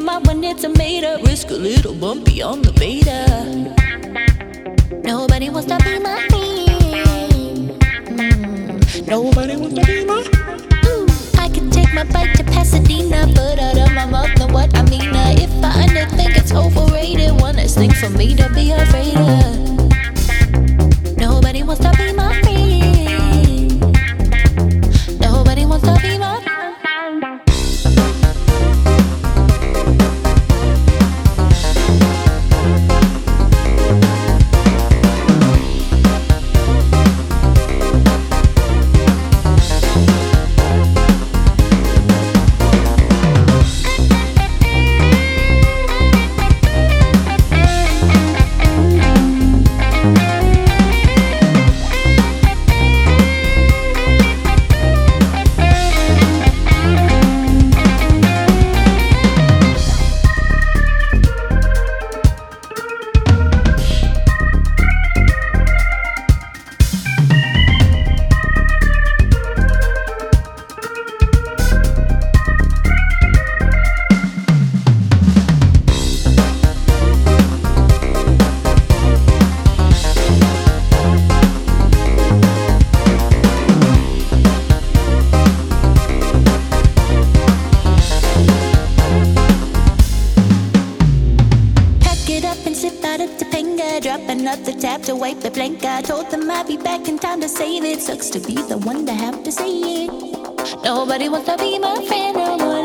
mind when it's a made up. Risk a little bumpy on the beta. Nobody wants to be my friend. Nobody wants to be my. I can take my bike to Pasadena, but out of my mouth, know what I mean. If I think it's overrated, one less thing for me to be afraid of. Nobody wants to be my friend. Nobody wants to be my friend. Drop another tab to wipe the blank. I told them I'd be back in time to save it. Sucks to be the one to have to say it. Nobody wants to be my friend no more.